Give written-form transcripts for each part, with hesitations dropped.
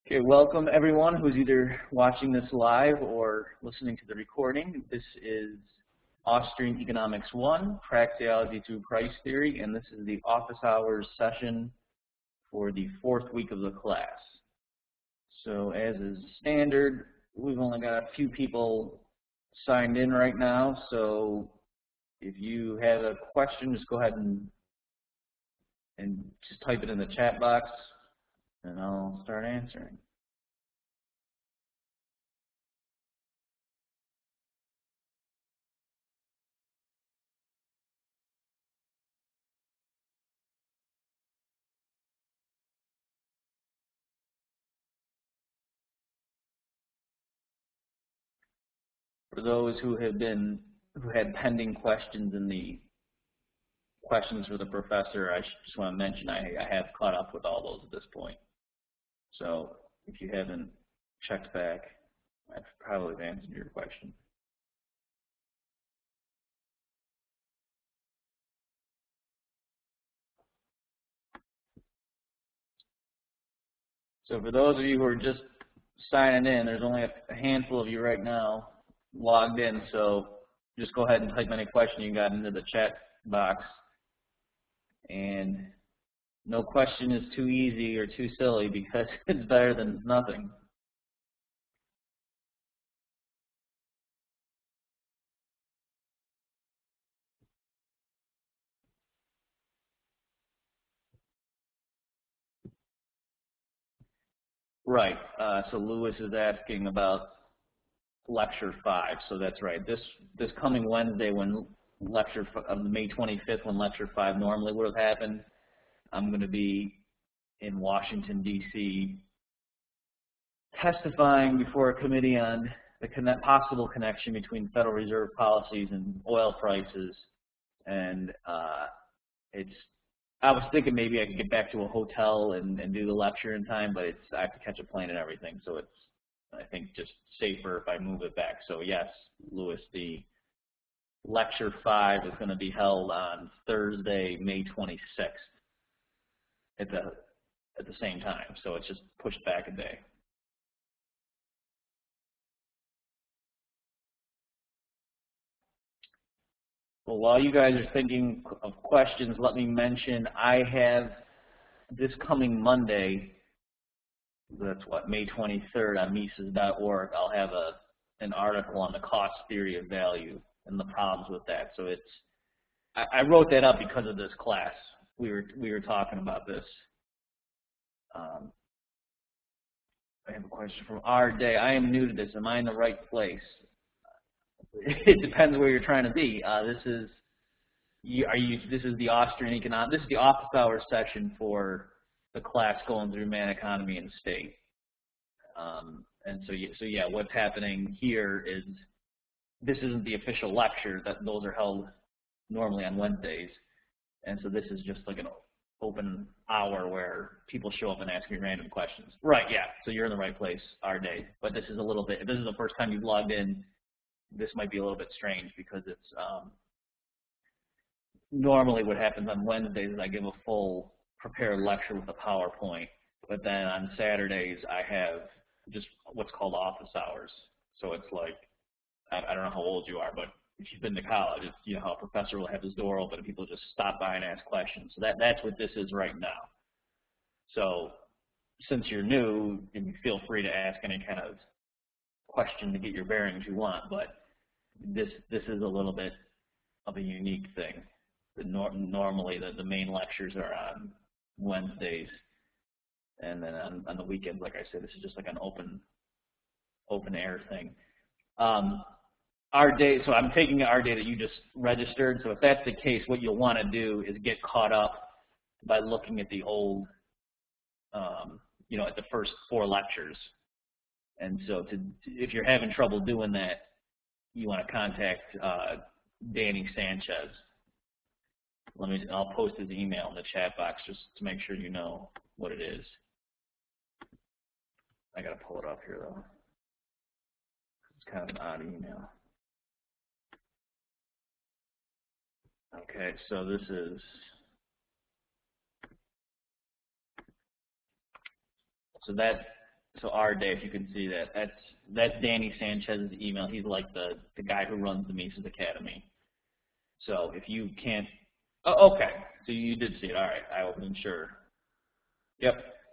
Okay, welcome everyone who's either watching this live or listening to the recording. This is Austrian Economics 1, Praxeology through Price Theory, and this is the office hours session for the fourth week of the class. So as is standard, we've only got a few people signed in right now, so if you have a question, just go ahead and just type it in the chat box, and I'll start answering. For those who had pending questions in the questions for the professor, I just want to mention I have caught up with all those at this point. So if you haven't checked back, I've probably answered your question. So for those of you who are just signing in, there's only a handful of you right now logged in, so just go ahead and type any question you got into the chat box. And no question is too easy or too silly because it's better than nothing. Right. So Lewis is asking about lecture 5. So that's right. This coming Wednesday, when lecture May 25th, when lecture 5 normally would have happened, I'm going to be in Washington D.C. testifying before a committee on the possible connection between Federal Reserve policies and oil prices. And I was thinking maybe I could get back to a hotel and do the lecture in time, but I have to catch a plane and everything, so it's, I think, just safer if I move it back. So yes, Lewis, the lecture 5 is going to be held on Thursday, May 26th at the same time. So it's just pushed back a day. Well, while you guys are thinking of questions, let me mention I have this coming Monday, that's what, May 23rd, on Mises.org, I'll have an article on the cost theory of value and the problems with that. So I wrote that up because of this class. We were talking about this. I have a question from R. Day. I am new to this. Am I in the right place? It depends where you're trying to be. This is the Austrian economics. This is the office hours session for the class going through Man, Economy, and State. And so yeah, what's happening here is this isn't the official lecture. Those are held normally on Wednesdays, and so this is just like an open hour where people show up and ask me random questions. Right? Yeah. So you're in the right place, our day. But this is a little bit. If this is the first time you've logged in, this might be a little bit strange because it's normally what happens on Wednesdays is I give a full prepared lecture with a PowerPoint, but then on Saturdays I have just what's called office hours. So it's like, I don't know how old you are, but if you've been to college, it's, you know, how a professor will have his door open and people just stop by and ask questions. So that's what this is right now. So since you're new, you feel free to ask any kind of question to get your bearings you want, but this is a little bit of a unique thing. Normally the main lectures are on Wednesdays, and then on the weekends, like I said, this is just like an open air thing. Our day, so I'm taking our day that you just registered. So if that's the case, what you'll want to do is get caught up by looking at the old, you know, at the first 4 lectures. And so if you're having trouble doing that, you want to contact Danny Sanchez. I'll post his email in the chat box just to make sure you know what it is. I gotta pull it up here though. It's kind of an odd email. Okay, so this is that So our day, if you can see that, that's Danny Sanchez's email. He's like the guy who runs the Mises Academy. So if you can't, oh, okay, so you did see it. All right, I wasn't sure. Yep.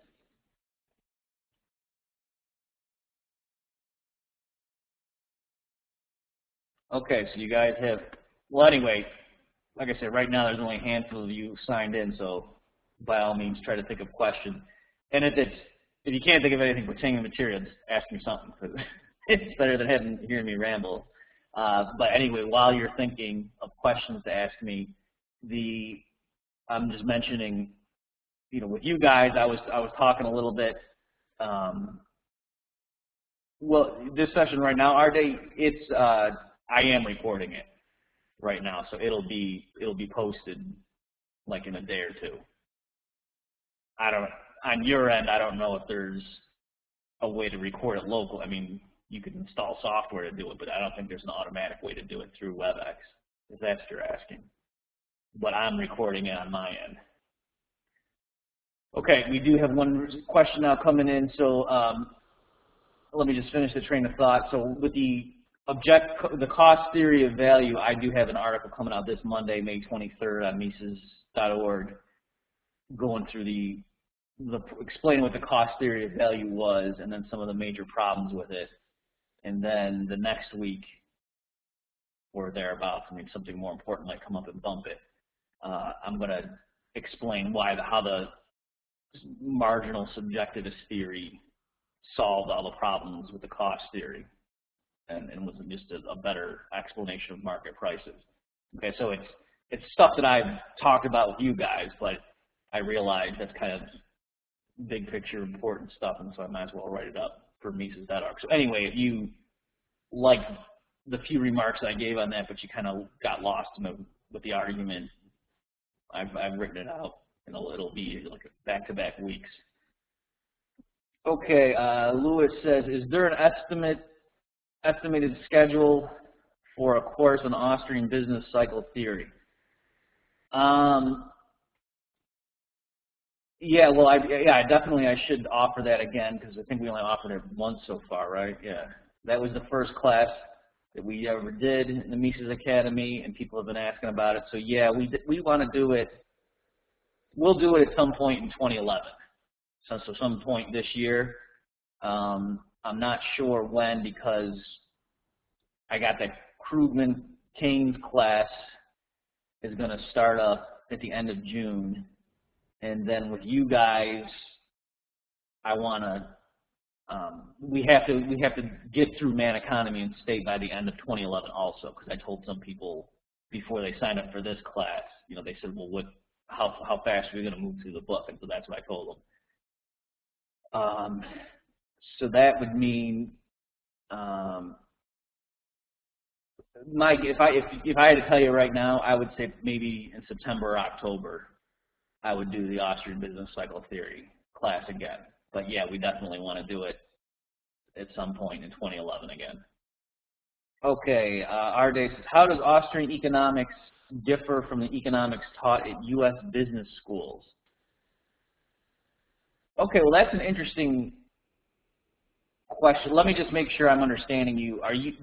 Okay, so you guys have, well, anyway, like I said, right now there's only a handful of you signed in, so by all means try to think of questions. And if you can't think of anything pertaining to material, just ask me something, because it's better than hearing me ramble. But anyway, while you're thinking of questions to ask me, I'm just mentioning, with you guys, I was talking a little bit. Well, this session right now, our day, I am recording it right now, so it'll be posted like in a day or two. On your end, I don't know if there's a way to record it local. I mean, you could install software to do it, but I don't think there's an automatic way to do it through WebEx, if that's what you're asking. But I'm recording it on my end. Okay, we do have one question now coming in, so let me just finish the train of thought. So with the cost theory of value, I do have an article coming out this Monday, May 23rd on Mises.org, going through explaining what the cost theory of value was and then some of the major problems with it. And then the next week or thereabouts, I mean, something more important might come up and bump it. I'm going to explain how the marginal subjectivist theory solved all the problems with the cost theory and was just a better explanation of market prices. Okay, so it's stuff that I've talked about with you guys, but I realize that's kind of big picture important stuff, and so I might as well write it up for Mises.org. So anyway, if you like the few remarks I gave on that, but you kind of got lost with the argument, I've written it out, and it'll be like back-to-back weeks. Okay, Lewis says, is there an estimated schedule for a course on Austrian business cycle theory? Yeah, well, I should offer that again, because I think we only offered it once so far, right? Yeah, that was the first class that we ever did in the Mises Academy, and people have been asking about it. So yeah, we want to do it. We'll do it at some point in 2011. So some point this year. I'm not sure when, because I got that Krugman-Keynes class is going to start up at the end of June. And then with you guys, I want to, we have to get through Man Economy and State by the end of 2011 also, because I told some people before they signed up for this class, they said, well, how fast are we going to move through the book? And so that's what I told them. So that would mean, Mike, if I had to tell you right now, I would say maybe in September or October, I would do the Austrian business cycle theory class again. But yeah, we definitely want to do it at some point in 2011 again. Okay, Arde says, how does Austrian economics differ from the economics taught at U.S. business schools? Okay, well, that's an interesting question. Let me just make sure I'm understanding you.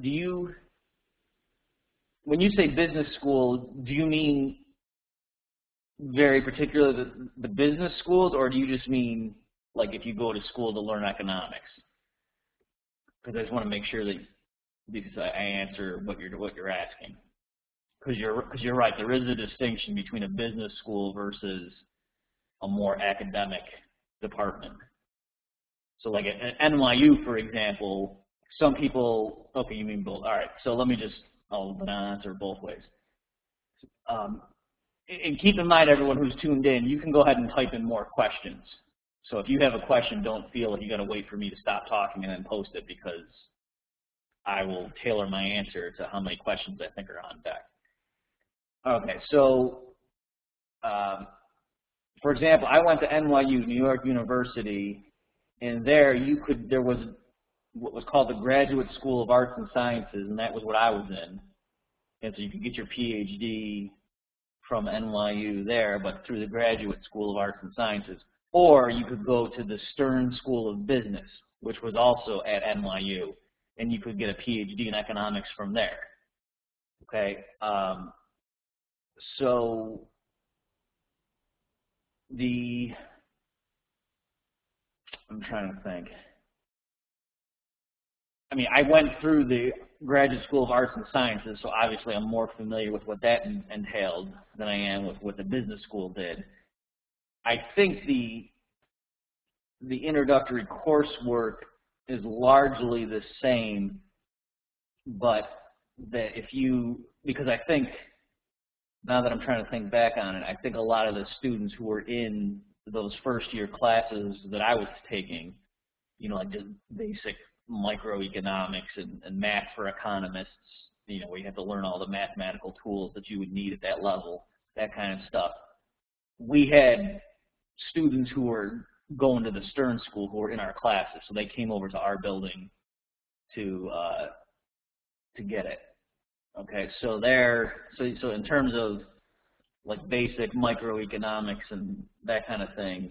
When you say business school, do you mean very particularly the business schools, or do you just mean like if you go to school to learn economics? Because I just want to make sure that I answer what you're asking. Because you're right, there is a distinction between a business school versus a more academic department. So like at NYU, for example, some people, okay, you mean both. All right, so I'll answer both ways. And keep in mind, everyone who's tuned in, you can go ahead and type in more questions. So if you have a question, don't feel like you got to wait for me to stop talking and then post it, because I will tailor my answer to how many questions I think are on deck. Okay, so for example, I went to NYU, New York University, and there was what was called the Graduate School of Arts and Sciences, and that was what I was in. And so you could get your PhD from NYU there, but through the Graduate School of Arts and Sciences. Or you could go to the Stern School of Business, which was also at NYU, and you could get a PhD in economics from there. Okay, so I'm trying to think. I mean, I went through the Graduate School of Arts and Sciences, so obviously I'm more familiar with what that entailed than I am with what the business school did. I think the introductory coursework is largely the same, but that because I think, now that I'm trying to think back on it, I think a lot of the students who were in those first year classes that I was taking, you know, like just basic microeconomics and math for economists, you know, where you have to learn all the mathematical tools that you would need at that level, that kind of stuff. We had students who were going to the Stern School who were in our classes, so they came over to our building to get it. Okay, so so in terms of like basic microeconomics and that kind of thing,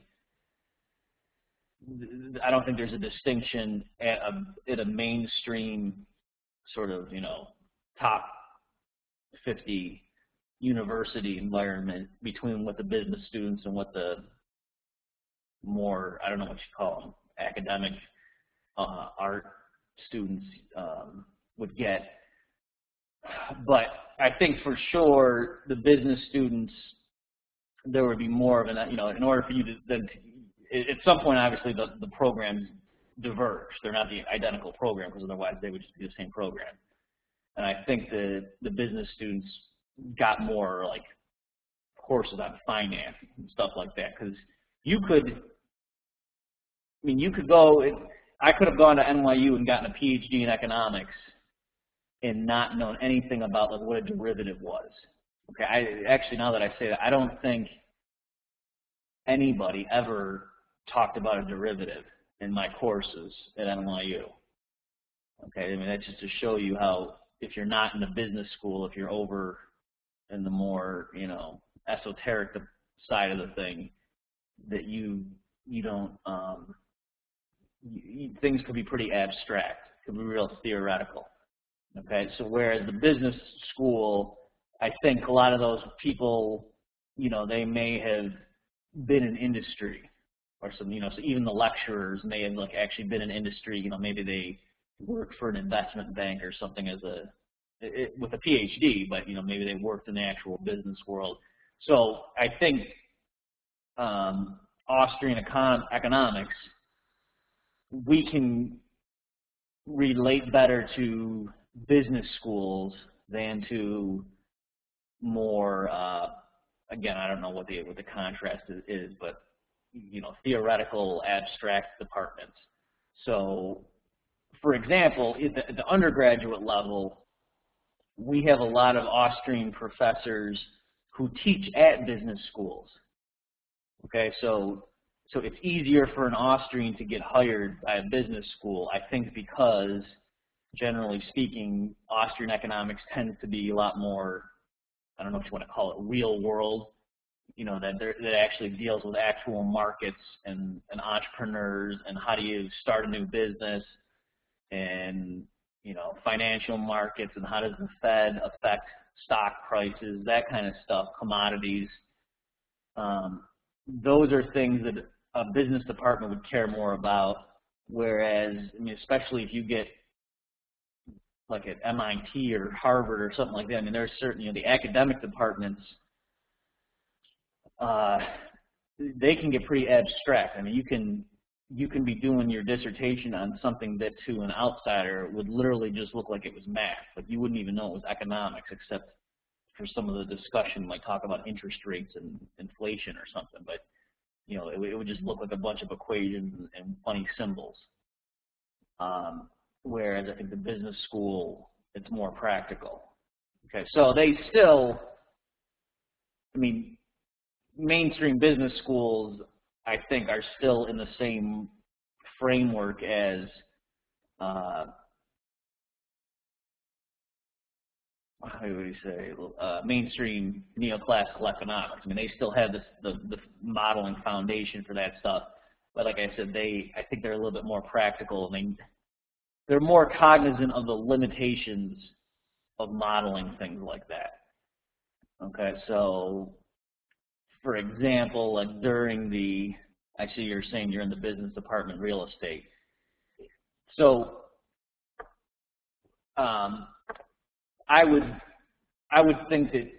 I don't think there's a distinction at a mainstream sort of, you know, top 50 university environment between what the business students and what the more, I don't know what you call them, academic art students would get. But I think for sure the business students, there would be more of an, you know, in order for you to then, at some point obviously the programs diverge. They're not the identical program, because otherwise they would just be the same program. And I think the business students got more like courses on finance and stuff like that, because you could, I mean, you could go, I could have gone to NYU and gotten a PhD in economics and not known anything about like what a derivative was. Okay, actually, now that I say that, I don't think anybody ever talked about a derivative in my courses at NYU. Okay, I mean, that's just to show you how, if you're not in the business school, if you're over in the more, you know, esoteric side of the thing, that you don't, things could be pretty abstract, could be real theoretical. Okay, so whereas the business school, I think a lot of those people, you know, they may have been in industry or some, you know, so even the lecturers may have like actually been in industry, you know, maybe they worked for an investment bank or something as with a PhD, but, you know, maybe they worked in the actual business world. So I think Austrian economics, we can relate better to business schools than to more, again, I don't know what the contrast is, but, you know, theoretical, abstract departments. So, for example, at the undergraduate level, we have a lot of Austrian professors who teach at business schools. Okay, so it's easier for an Austrian to get hired by a business school, I think, because generally speaking, Austrian economics tends to be a lot more, I don't know what you want to call it, real world, you know, that actually deals with actual markets and entrepreneurs and how do you start a new business and, you know, financial markets and how does the Fed affect stock prices, that kind of stuff, commodities. Those are things that a business department would care more about, whereas, I mean, especially if you get like at MIT or Harvard or something like that, I mean, there's certainly, you know, the academic departments, they can get pretty abstract. I mean, you can be doing your dissertation on something that to an outsider would literally just look like it was math. Like you wouldn't even know it was economics, except for some of the discussion, like talk about interest rates and inflation or something. But, you know, it would just look like a bunch of equations and funny symbols. Whereas I think the business school, it's more practical. Okay, so they still, I mean, mainstream business schools, I think, are still in the same framework as how would you say, mainstream neoclassical economics. I mean, they still have the modeling foundation for that stuff. But like I said, I think they're a little bit more practical, and they're more cognizant of the limitations of modeling things like that. Okay, so for example, like during the, I see you're saying you're in the business department, real estate. So I would think that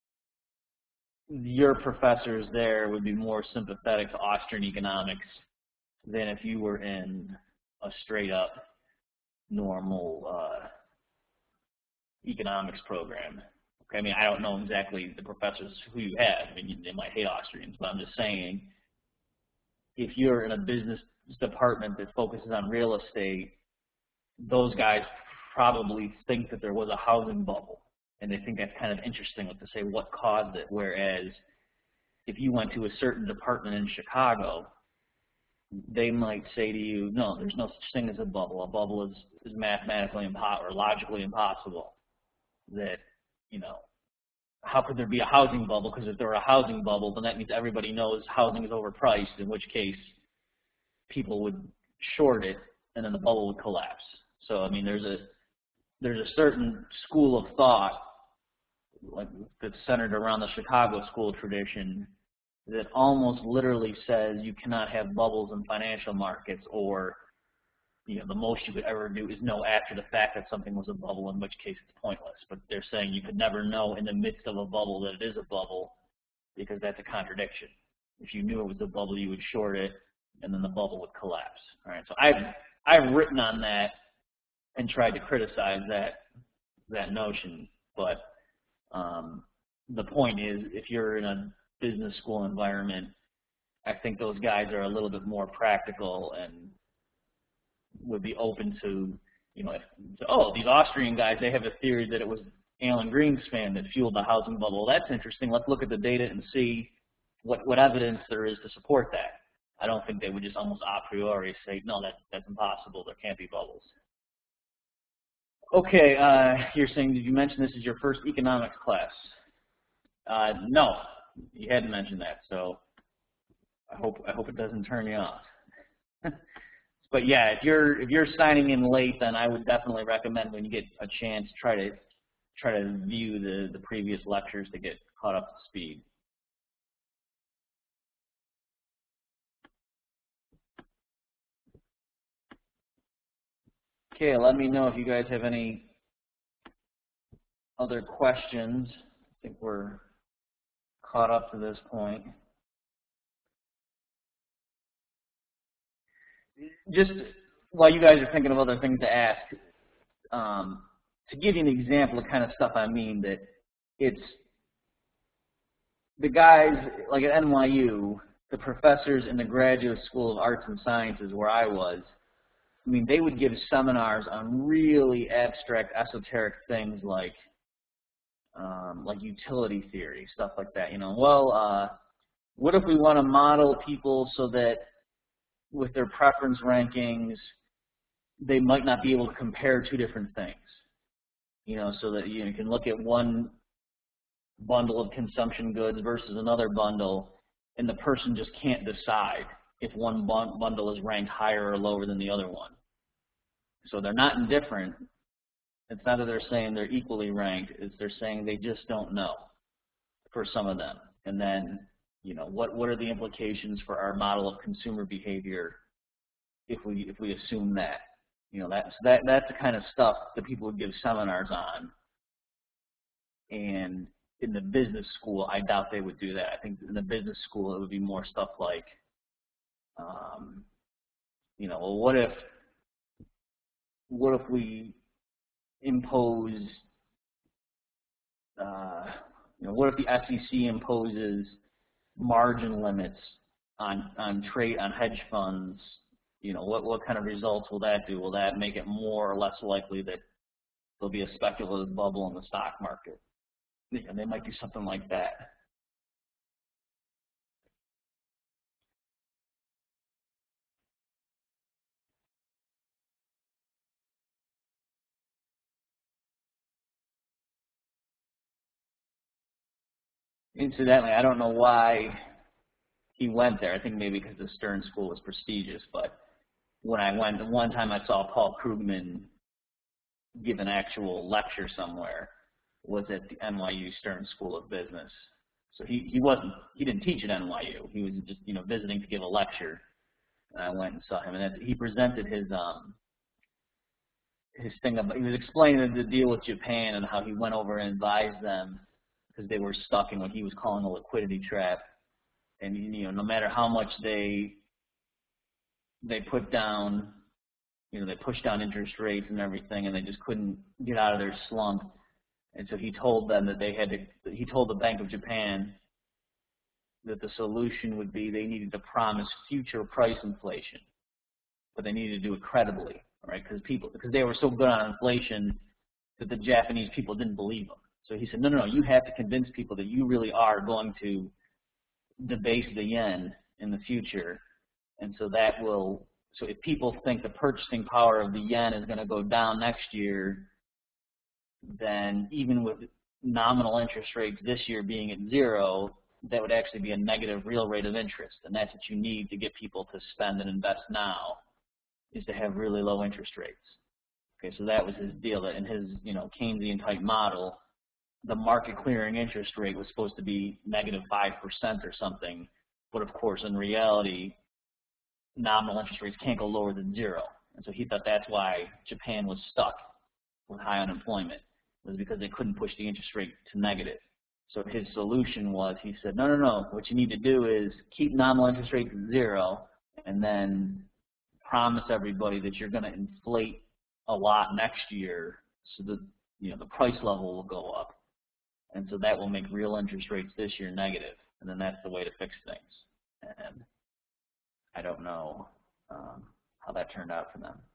your professors there would be more sympathetic to Austrian economics than if you were in a straight up normal economics program. Okay, I mean, I don't know exactly the professors who you have. I mean, they might hate Austrians, but I'm just saying, if you're in a business department that focuses on real estate, those guys probably think that there was a housing bubble, and they think that's kind of interesting to say what caused it. Whereas if you went to a certain department in Chicago, they might say to you, no, there's no such thing as a bubble. A bubble is mathematically impossible or logically impossible. That, you know, how could there be a housing bubble? Because if there were a housing bubble, then that means everybody knows housing is overpriced, in which case people would short it, and then the bubble would collapse. So, I mean, there's a certain school of thought like that's centered around the Chicago school tradition that almost literally says you cannot have bubbles in financial markets, or, you know, the most you could ever do is know after the fact that something was a bubble, in which case it's pointless. But they're saying you could never know in the midst of a bubble that it is a bubble, because that's a contradiction. If you knew it was a bubble, you would short it, and then the bubble would collapse. All right. So I've written on that and tried to criticize that notion, but the point is, if you're in a business school environment, I think those guys are a little bit more practical and would be open to, you know, oh, these Austrian guys, they have a theory that it was Alan Greenspan that fueled the housing bubble. Well, that's interesting. Let's look at the data and see what evidence there is to support that. I don't think they would just almost a priori say, no, that's impossible. There can't be bubbles. Okay, you're saying, did you mention this is your first economics class? No, you hadn't mentioned that, so I hope it doesn't turn you off. But yeah, if you're signing in late, then I would definitely recommend, when you get a chance, try to view the previous lectures to get caught up to speed. Okay, let me know if you guys have any other questions. I think we're caught up to this point. Just while you guys are thinking of other things to ask, to give you an example of the kind of stuff I mean, that it's the guys, like at NYU, the professors in the Graduate School of Arts and Sciences where I was, I mean, they would give seminars on really abstract, esoteric things like utility theory, stuff like that. You know, well, what if we want to model people so that with their preference rankings, they might not be able to compare two different things? You know, so that you can look at one bundle of consumption goods versus another bundle, and the person just can't decide if one bundle is ranked higher or lower than the other one. So they're not indifferent. It's not that they're saying they're equally ranked. It's they're saying they just don't know for some of them. And then, you know, what are the implications for our model of consumer behavior if we assume that? You know, that's the kind of stuff that people would give seminars on. And in the business school, I doubt they would do that. I think in the business school, it would be more stuff like, you know, well, what if we impose, you know, what if the SEC imposes margin limits on hedge funds? You know, what kind of results will that do? Will that make it more or less likely that there'll be a speculative bubble in the stock market? And they might do something like that. Incidentally, I don't know why he went there. I think maybe because the Stern School was prestigious, but when I went, the one time I saw Paul Krugman give an actual lecture somewhere was at the NYU Stern School of Business. So he didn't teach at NYU. He was just, you know, visiting to give a lecture. And I went and saw him, and he presented his thing about, he was explaining the deal with Japan and how he went over and advised them because they were stuck in what he was calling a liquidity trap. And, you know, no matter how much they put down, you know, they pushed down interest rates and everything, and they just couldn't get out of their slump. And so he told them that he told the Bank of Japan that the solution would be they needed to promise future price inflation, but they needed to do it credibly, right? Because they were so good on inflation that the Japanese people didn't believe them. So he said, no, you have to convince people that you really are going to debase the yen in the future, and so that will. So if people think the purchasing power of the yen is going to go down next year, then even with nominal interest rates this year being at 0, that would actually be a negative real rate of interest, and that's what you need to get people to spend and invest now, is to have really low interest rates. Okay, so that was his deal. That in his, you know, Keynesian type model, the market clearing interest rate was supposed to be -5% or something, but of course in reality, nominal interest rates can't go lower than 0, and so he thought that's why Japan was stuck with high unemployment, was because they couldn't push the interest rate to negative. So his solution was, he said, no, what you need to do is keep nominal interest rates at 0, and then promise everybody that you're going to inflate a lot next year, so that, you know, the price level will go up, and so that will make real interest rates this year negative, and then that's the way to fix things. And I don't know how that turned out for them.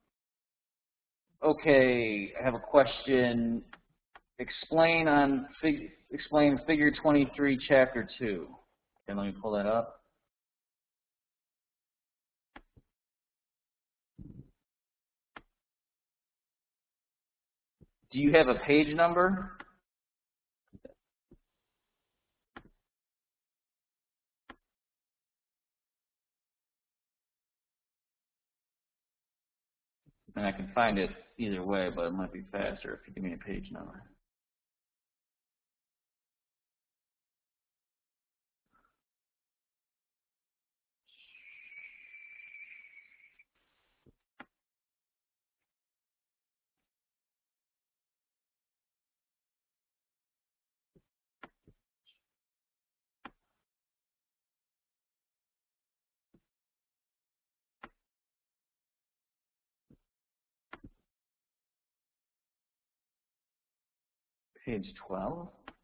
Okay, I have a question. Explain Figure 23, Chapter 2. Okay, let me pull that up. Do you have a page number? And I can find it either way, but it might be faster if you give me a page number. Page 12.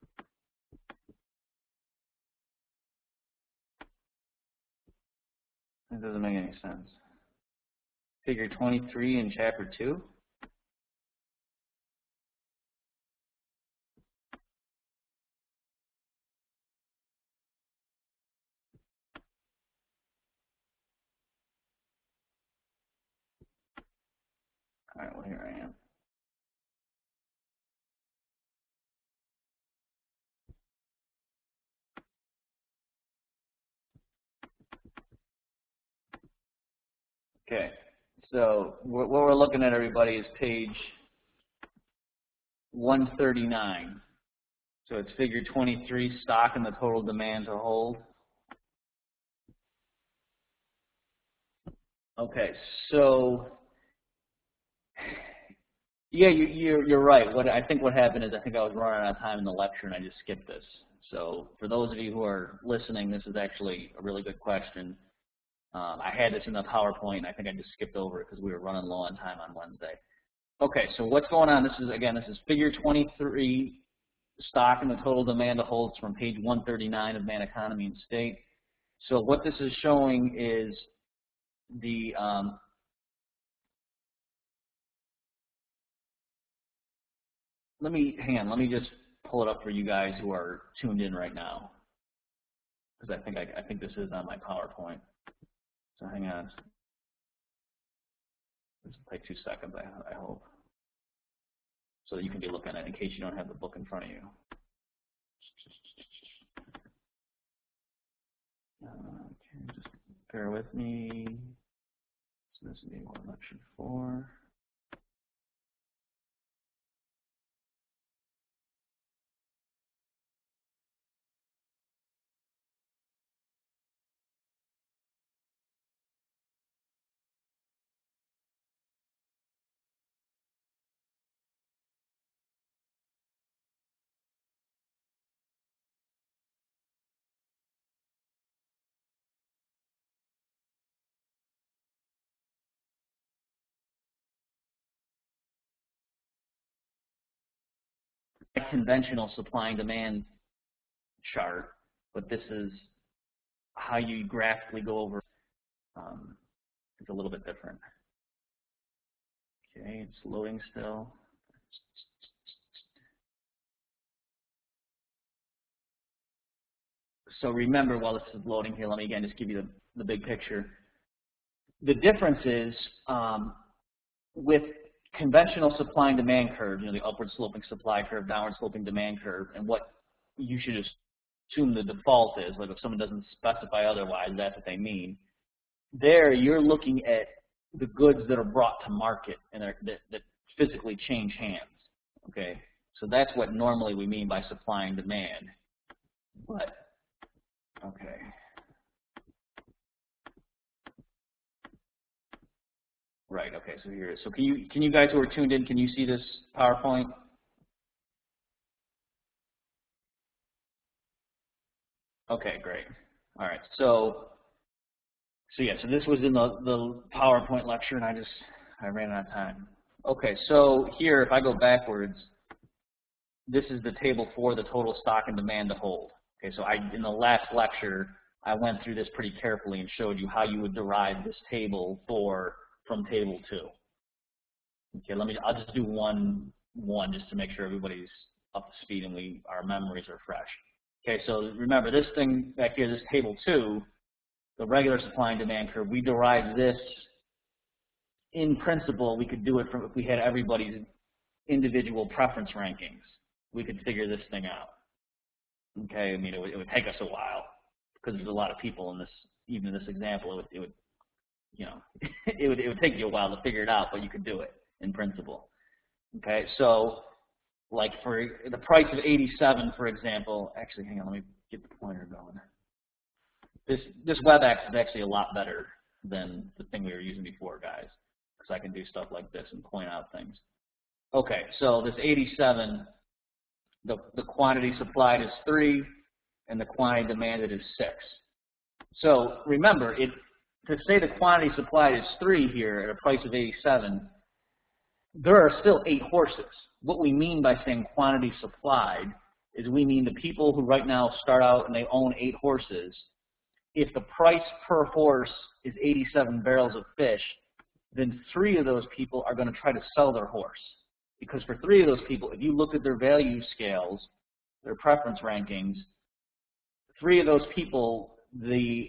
That doesn't make any sense. Figure 23 in Chapter 2. All right, well, here I am. Okay, so what we're looking at, everybody, is page 139. So it's Figure 23, stock and the total demand to hold. Okay, so yeah, you're right. I think what happened is I think I was running out of time in the lecture and I just skipped this. So for those of you who are listening, this is actually a really good question. I had this in the PowerPoint, and I think I just skipped over it because we were running low on time on Wednesday. Okay, so what's going on? This is Figure 23, stock and the total demand to hold from page 139 of Man, Economy and State. So what this is showing is the let me just pull it up for you guys who are tuned in right now, because I think this is on my PowerPoint. So hang on. This will take 2 seconds, I hope, so that you can be looking at it in case you don't have the book in front of you. Okay. bear with me. So this is A1 lecture 4. Conventional supply and demand chart, but this is how you graphically go over. It's a little bit different. Okay, it's loading still. So remember, while this is loading here, let me again just give you the big picture. The difference is with conventional supply and demand curve, you know, the upward sloping supply curve, downward sloping demand curve, and what you should assume the default is, like if someone doesn't specify otherwise, that's what they mean. There, you're looking at the goods that are brought to market and that physically change hands. Okay, so that's what normally we mean by supply and demand. But okay. Right, okay, so here it is. So can you guys who are tuned in, can you see this PowerPoint? Okay, great. All right, so yeah, so this was in the PowerPoint lecture, and I ran out of time. Okay, so here, if I go backwards, this is the table for the total stock and demand to hold. Okay, so in the last lecture, I went through this pretty carefully and showed you how you would derive this table from table 2. Okay, I'll just do one just to make sure everybody's up to speed and our memories are fresh. Okay, so remember this thing back here, this table 2, the regular supply and demand curve, we derived this in principle. We could do it if we had everybody's individual preference rankings. We could figure this thing out. Okay, I mean it would take us a while because there's a lot of people in this, even in this example, it would you know, it would take you a while to figure it out, but you could do it in principle. Okay, so like for the price of 87, for example, actually, hang on, let me get the pointer going. This WebEx is actually a lot better than the thing we were using before, guys, because I can do stuff like this and point out things. Okay, so this 87, the quantity supplied is 3, and the quantity demanded is 6. So remember, to say the quantity supplied is 3 here at a price of 87, there are still 8 horses. What we mean by saying quantity supplied is we mean the people who right now start out and they own 8 horses. If the price per horse is 87 barrels of fish, then 3 of those people are going to try to sell their horse. Because for 3 of those people, if you look at their value scales, their preference rankings, 3 of those people, the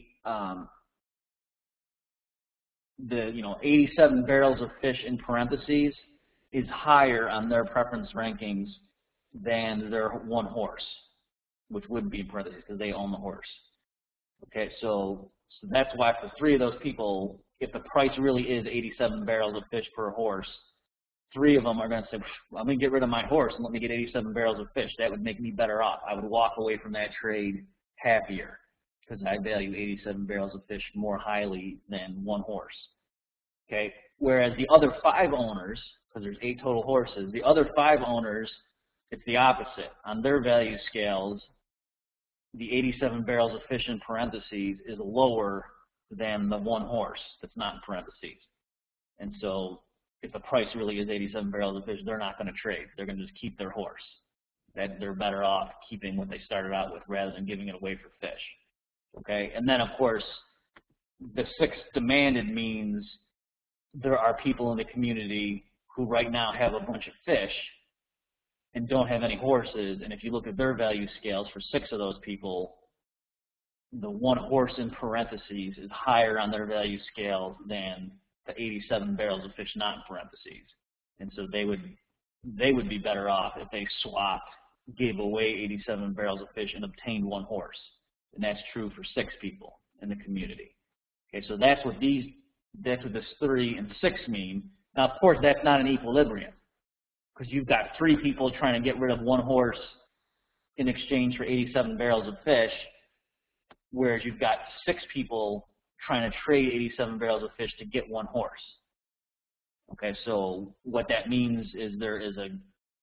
87 barrels of fish in parentheses is higher on their preference rankings than their 1 horse, which would be in parentheses because they own the horse. Okay, so that's why for 3 of those people, if the price really is 87 barrels of fish per horse, 3 of them are going to say, well, let me get rid of my horse and let me get 87 barrels of fish. That would make me better off. I would walk away from that trade happier because I value 87 barrels of fish more highly than 1 horse. Okay, whereas the other 5 owners, because there's 8 total horses, the other 5 owners, it's the opposite. On their value scales, the 87 barrels of fish in parentheses is lower than the 1 horse that's not in parentheses. And so if the price really is 87 barrels of fish, they're not going to trade. They're going to just keep their horse. They're better off keeping what they started out with rather than giving it away for fish. Okay, and then of course, the 6 demanded means there are people in the community who right now have a bunch of fish and don't have any horses, and if you look at their value scales for 6 of those people, the 1 horse in parentheses is higher on their value scale than the 87 barrels of fish not in parentheses. And so they would be better off if they swapped, gave away 87 barrels of fish and obtained 1 horse. And that's true for 6 people in the community. Okay, so that's what this 3 and 6 mean. Now, of course, that's not an equilibrium, because you've got 3 people trying to get rid of 1 horse in exchange for 87 barrels of fish, whereas you've got 6 people trying to trade 87 barrels of fish to get 1 horse. Okay, so what that means is there is a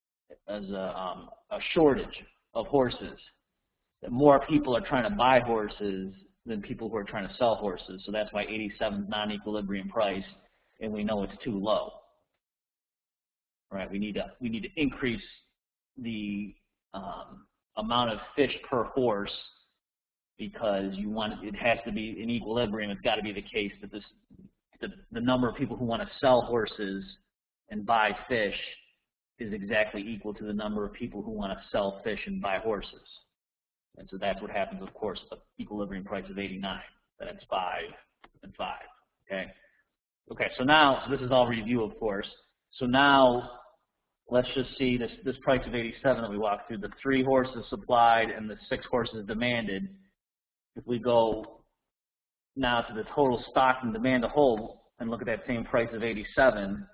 shortage of horses. That more people are trying to buy horses than people who are trying to sell horses. So that's why 87 is non-equilibrium price, and we know it's too low. Right? We need to increase the amount of fish per horse, because it has to be in equilibrium. It's got to be the case that the number of people who want to sell horses and buy fish is exactly equal to the number of people who want to sell fish and buy horses. And so that's what happens, of course, at the equilibrium price of 89. Then it's 5 and 5. Okay. Okay. So now this is all review, of course. So now let's just see this price of 87 that we walked through. The 3 horses supplied and the 6 horses demanded. If we go now to the total stock and demand to hold and look at that same price of 87,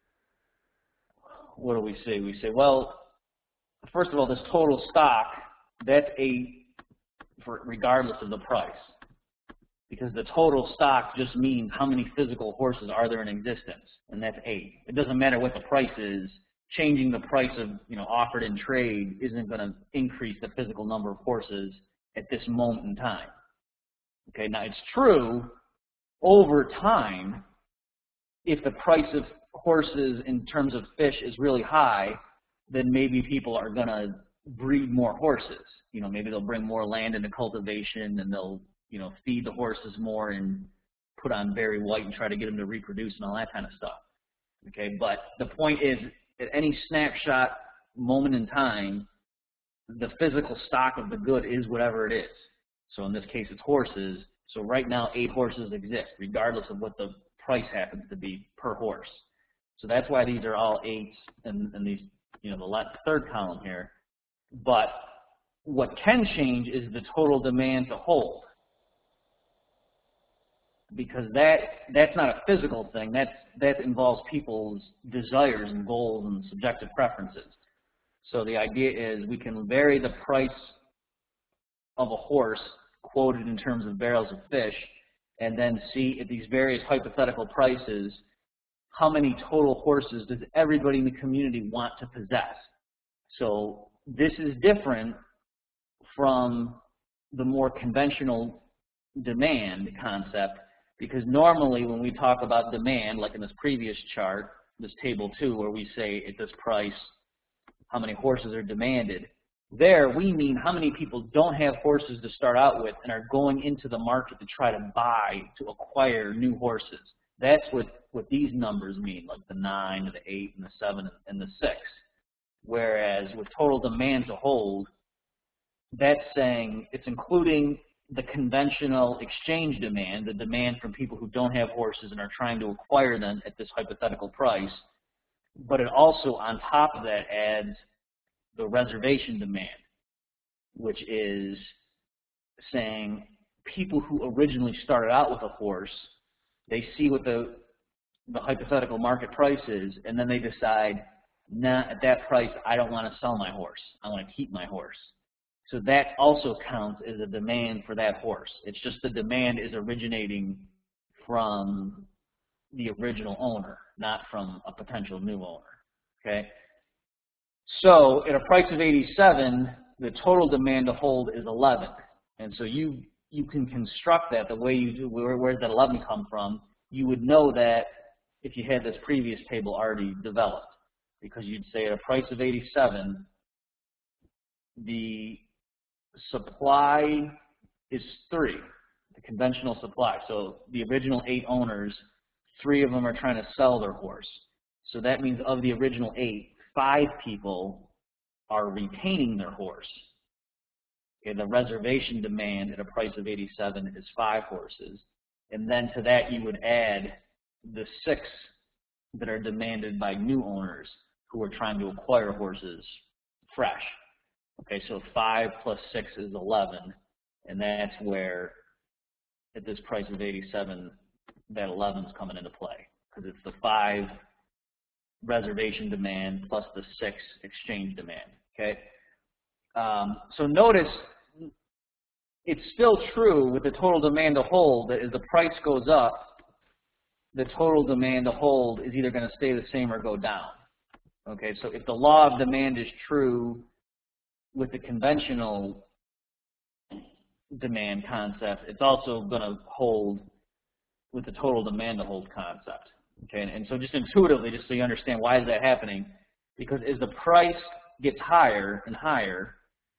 what do we say? We say, well, first of all, this total stock, that's 8 regardless of the price, because the total stock just means how many physical horses are there in existence, and that's 8. It doesn't matter what the price is. Changing the price of offered in trade isn't going to increase the physical number of horses at this moment in time. Okay, now it's true, over time, if the price of horses in terms of fish is really high, then maybe people are going to breed more horses. Maybe they'll bring more land into cultivation, and they'll feed the horses more and put on Barry White and try to get them to reproduce and all that kind of stuff. Okay, but the point is, at any snapshot moment in time, the physical stock of the good is whatever it is. So in this case, it's horses. So right now, 8 horses exist, regardless of what the price happens to be per horse. So that's why these are all 8s and these, the third column here. But what can change is the total demand to hold, because that's not a physical thing. That involves people's desires and goals and subjective preferences. So the idea is we can vary the price of a horse quoted in terms of barrels of fish, and then see at these various hypothetical prices, how many total horses does everybody in the community want to possess. So this is different from the more conventional demand concept, because normally when we talk about demand, like in this previous chart, this table 2, where we say at this price how many horses are demanded, there we mean how many people don't have horses to start out with and are going into the market to try to buy, to acquire new horses. That's what these numbers mean, like the 9, the 8, and the 7, and the 6. Whereas with total demand to hold, that's saying it's including the conventional exchange demand, the demand from people who don't have horses and are trying to acquire them at this hypothetical price, but it also, on top of that, adds the reservation demand, which is saying people who originally started out with a horse, they see what the hypothetical market price is, and then they decide, nah, at that price, I don't want to sell my horse. I want to keep my horse. So that also counts as a demand for that horse. It's just the demand is originating from the original owner, not from a potential new owner. Okay? So at a price of 87, the total demand to hold is 11. And so you can construct that the way you do. Where does that 11 come from? You would know that if you had this previous table already developed, because you'd say at a price of 87, the supply is 3, the conventional supply. So the original 8 owners, 3 of them are trying to sell their horse. So that means of the original 8, 5 people are retaining their horse. Okay, the reservation demand at a price of 87 is 5 horses. And then to that you would add the 6 that are demanded by new owners who are trying to acquire horses fresh. Okay, so 5 plus 6 is 11, and that's where at this price of 87, that 11 is coming into play because it's the 5 reservation demand plus the 6 exchange demand. Okay. So notice it's still true with the total demand to hold that as the price goes up, the total demand to hold is either going to stay the same or go down. Okay, so if the law of demand is true with the conventional demand concept, it's also going to hold with the total demand to hold concept. Okay, and so just intuitively, just so you understand why is that happening, because as the price gets higher and higher,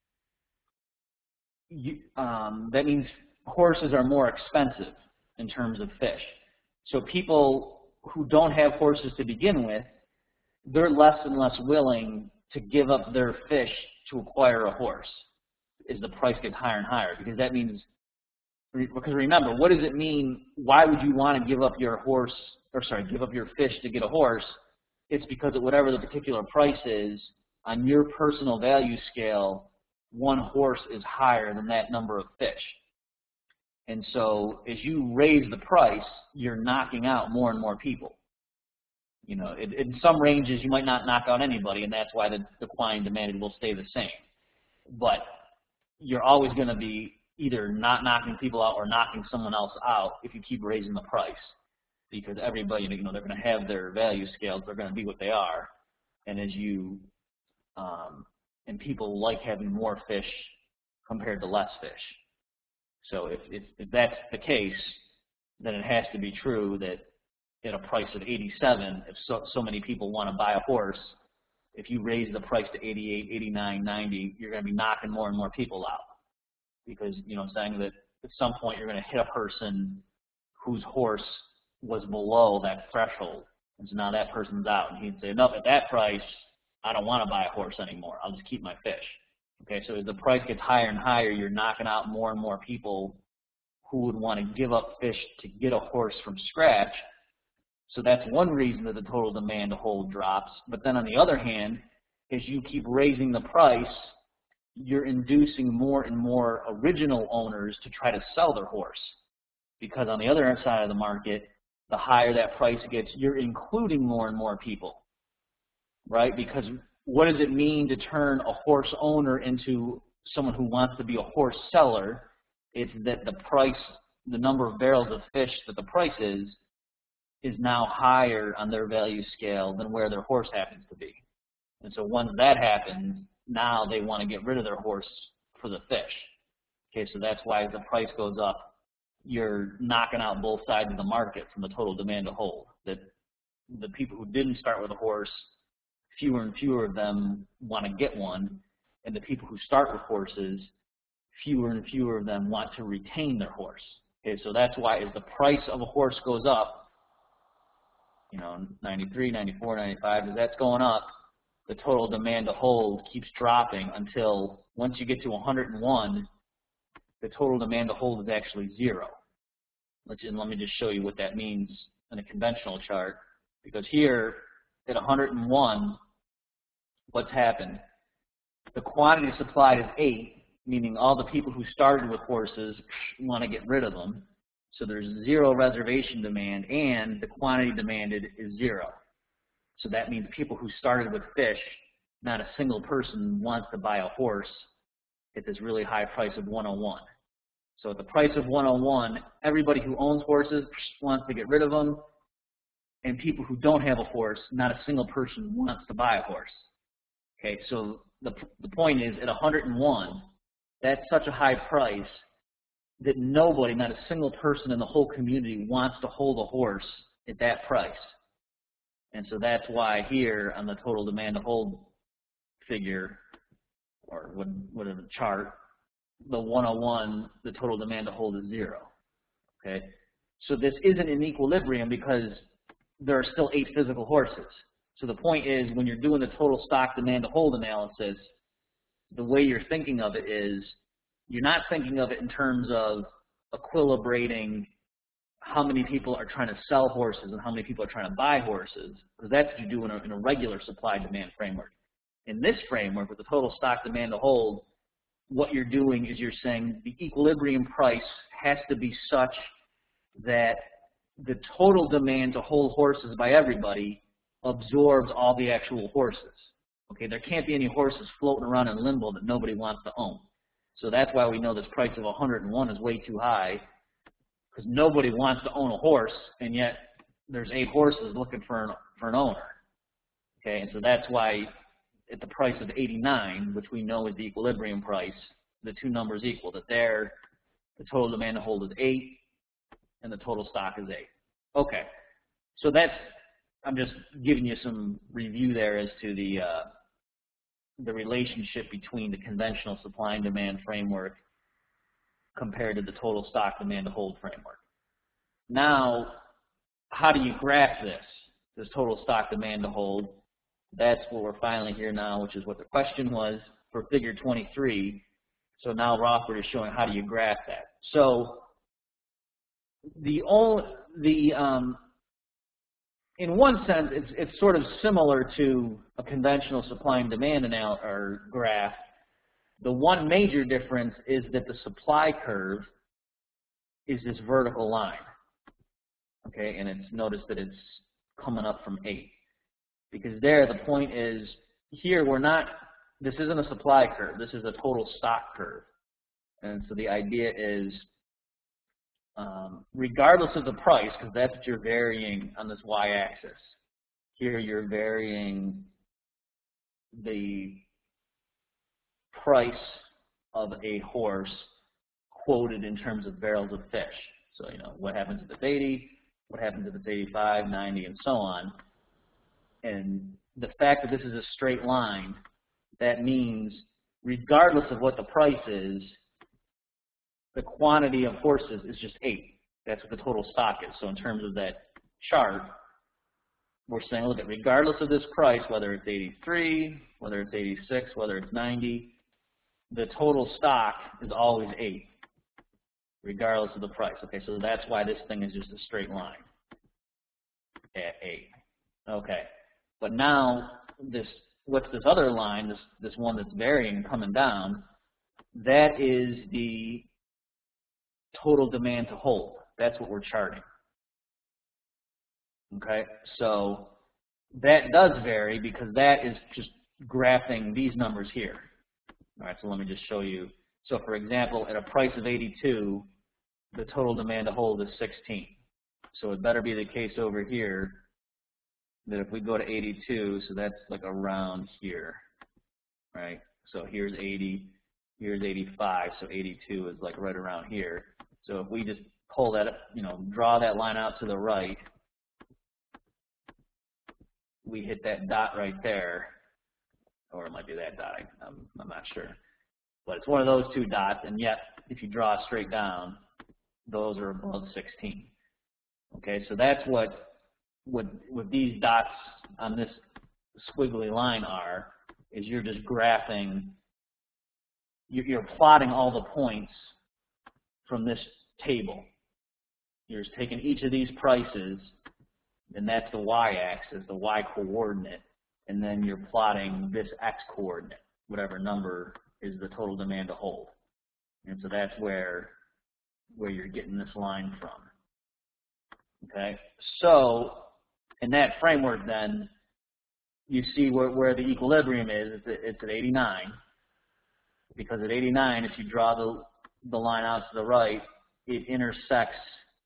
that means horses are more expensive in terms of fish. So people who don't have horses to begin with, they're less and less willing to give up their fish to acquire a horse as the price gets higher and higher, because that means, because remember, what does it mean? Why would you want to give up your horse, or sorry, give up your fish to get a horse? It's because at whatever the particular price is, on your personal value scale, one horse is higher than that number of fish. And so as you raise the price, you're knocking out more and more people. You know, in some ranges, you might not knock out anybody, and that's why the quantity demanded will stay the same. But you're always going to be either not knocking people out or knocking someone else out if you keep raising the price. Because everybody, you know, they're going to have their value scales. They're going to be what they are. And as you, and people like having more fish compared to less fish. So if that's the case, then it has to be true that at a price of 87, if so many people want to buy a horse, if you raise the price to 88, 89, 90, you're going to be knocking more and more people out. Because, you know, saying that at some point you're going to hit a person whose horse was below that threshold. And so now that person's out. And he'd say, no, at that price, I don't want to buy a horse anymore. I'll just keep my fish. Okay, so as the price gets higher and higher, you're knocking out more and more people who would want to give up fish to get a horse from scratch. So that's one reason that the total demand to hold drops. But then on the other hand, as you keep raising the price, you're inducing more and more original owners to try to sell their horse. Because on the other side of the market, the higher that price gets, you're including more and more people, right? Because what does it mean to turn a horse owner into someone who wants to be a horse seller? It's that the price, the number of barrels of fish that the price is now higher on their value scale than where their horse happens to be. And so once that happens, now they want to get rid of their horse for the fish. Okay, so that's why as the price goes up, you're knocking out both sides of the market from the total demand to hold. That the people who didn't start with a horse, fewer and fewer of them want to get one, and the people who start with horses, fewer and fewer of them want to retain their horse. Okay, so that's why as the price of a horse goes up, you know, 93, 94, 95, as that's going up, the total demand to hold keeps dropping until once you get to 101, the total demand to hold is actually 0. Let me just show you what that means in a conventional chart. Because here at 101, what's happened? The quantity supplied is 8, meaning all the people who started with horses want to get rid of them. So there's 0 reservation demand, and the quantity demanded is 0. So that means people who started with fish, not a single person wants to buy a horse at this really high price of 101. So at the price of 101, everybody who owns horses wants to get rid of them, and people who don't have a horse, not a single person wants to buy a horse. Okay, so the point is at 101, that's such a high price that nobody, not a single person in the whole community wants to hold a horse at that price. And so that's why here on the total demand to hold figure, or whatever the chart, the 101, the total demand to hold is 0. Okay, so this isn't in equilibrium because there are still 8 physical horses. So the point is, when you're doing the total stock demand to hold analysis, the way you're thinking of it is, you're not thinking of it in terms of equilibrating how many people are trying to sell horses and how many people are trying to buy horses, because that's what you do in a regular supply-demand framework. In this framework, with the total stock demand to hold, what you're doing is you're saying the equilibrium price has to be such that the total demand to hold horses by everybody absorbs all the actual horses. Okay, there can't be any horses floating around in limbo that nobody wants to own. So that's why we know this price of 101 is way too high, because nobody wants to own a horse, and yet there's 8 horses looking for an owner. Okay, and so that's why at the price of 89, which we know is the equilibrium price, the two numbers equal. That there, the total demand to hold is 8, and the total stock is 8. Okay, so that's, I'm just giving you some review there as to the relationship between the conventional supply and demand framework compared to the total stock demand to hold framework. Now, how do you graph this total stock demand to hold? That's what we're finally here now, which is what the question was for figure 23. So now Rothbard is showing how do you graph that. So in one sense, it's sort of similar to a conventional supply and demand or graph. The one major difference is that the supply curve is this vertical line. Okay, and it's notice that it's coming up from 8. Because there, the point is, here we're not, this isn't a supply curve, this is a total stock curve. And so the idea is, regardless of the price, because that's what you're varying on this y-axis, here you're varying the price of a horse quoted in terms of barrels of fish. So, you know, what happens if it's 80, what happens if it's 85, 90, and so on. And the fact that this is a straight line, that means regardless of what the price is, the quantity of horses is just 8. That's what the total stock is. So in terms of that chart, we're saying, look, at regardless of this price, whether it's 83, whether it's 86, whether it's 90, the total stock is always 8, regardless of the price. Okay, so that's why this thing is just a straight line at 8. Okay, but now what's this other line, this one that's varying coming down, that is the total demand to hold. That's what we're charting. Okay, so that does vary because that is just graphing these numbers here. All right, so let me just show you. So for example, at a price of 82, the total demand to hold is 16. So it better be the case over here that if we go to 82, so that's like around here, right? So here's 80, here's 85, so 82 is like right around here. So if we just pull that, you know, draw that line out to the right, we hit that dot right there, or it might be that dot, I'm not sure. But it's one of those two dots, and yet if you draw straight down, those are above 16. Okay, so that's what these dots on this squiggly line are, is you're just graphing, you're plotting all the points from this table. You're just taking each of these prices, and that's the y-axis, the y-coordinate, and then you're plotting this x-coordinate, whatever number is the total demand to hold. And so that's where you're getting this line from. Okay, so in that framework then, you see where the equilibrium is. It's at 89, because at 89, if you draw the line out to the right, it intersects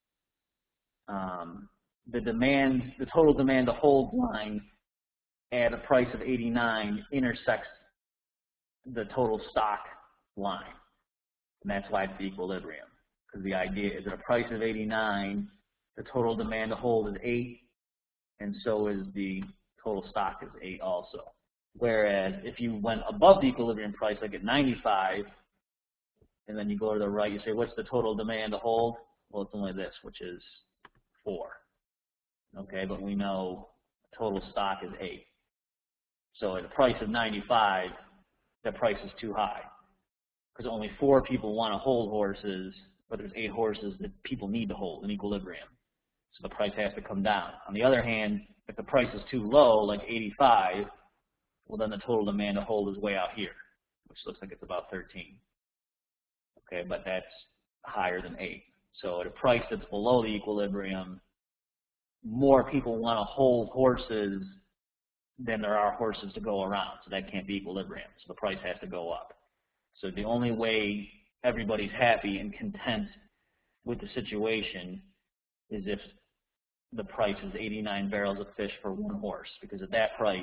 the total demand to hold line at a price of 89 intersects the total stock line. And that's why it's the equilibrium, because the idea is at a price of 89, the total demand to hold is 8, and so is the total stock is 8 also. Whereas if you went above the equilibrium price, like at 95, and then you go to the right, you say, what's the total demand to hold? Well, it's only this, which is 4. Okay, but we know total stock is 8. So at a price of 95, that price is too high, because only 4 people want to hold horses, but there's 8 horses that people need to hold in equilibrium. So the price has to come down. On the other hand, if the price is too low, like 85, well, then the total demand to hold is way out here, which looks like it's about 13. Okay, but that's higher than 8. So at a price that's below the equilibrium, more people want to hold horses than there are horses to go around. So that can't be equilibrium. So the price has to go up. So the only way everybody's happy and content with the situation is if the price is 89 barrels of fish for one horse, because at that price,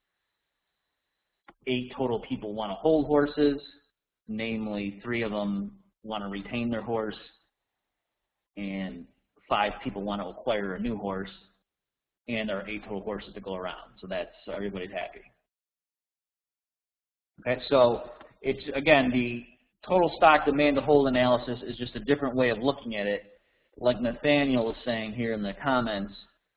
8 total people want to hold horses, namely 3 of them want to retain their horse, and 5 people want to acquire a new horse, and there are 8 total horses to go around. So everybody's happy. Okay, so it's, again, the total stock demand to hold analysis is just a different way of looking at it. Like Nathaniel was saying here in the comments,